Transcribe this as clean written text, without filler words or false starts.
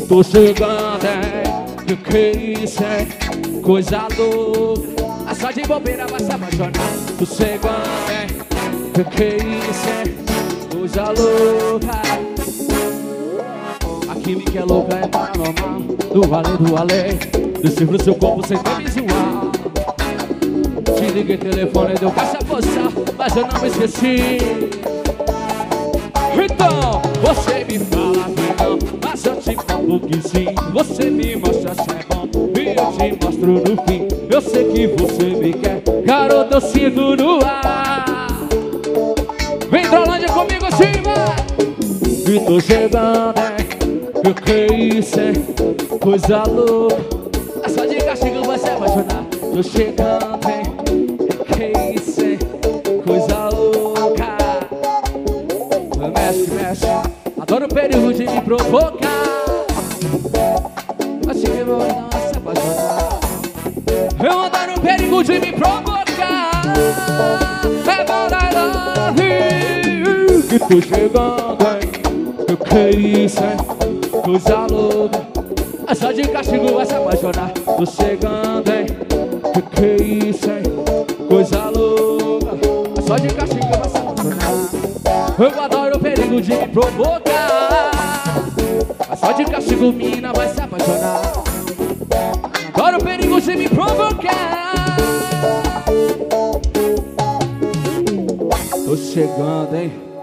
Tô chegando, hein? Que isso, hein? Coisa louca. A só de bobeira vai se apaixonar. Tô chegando, hein? Que isso, hein? Coisa louca. A química é louca, é paranormal. Do além, desci pro seu corpo sem ter visual. Te liguei, telefone, deu caixa postal, mas eu não me esqueci. Então, você me fala que não, mas eu te falo que sim. Você me mostra se é bom e eu te mostro no fim. Eu sei que você me quer, garoto, eu sinto no ar. Vem Drolândia comigo assim, vai! E tô chegando, hein? Que isso, hein? Coisa louca. É só de castigo vai se apaixonar. Tô chegando, hein? Que isso, hein? Coisa louca. Mexe, mexe. Adoro o perigo de me provocar. Assim que eu vou não se apaixonar. Eu adoro o perigo de me provocar. É bom da love. Que tô chegando, hein? Que isso, hein? Coisa louca. É só de castigo vai se apaixonar. Tô chegando, hein? Que isso, hein? Coisa louca. É só de castigo vai se apaixonar. Eu adoro o perigo de me provocar. É só de castigo mina vai se apaixonar. Adoro o perigo de me provocar. Tô chegando, hein?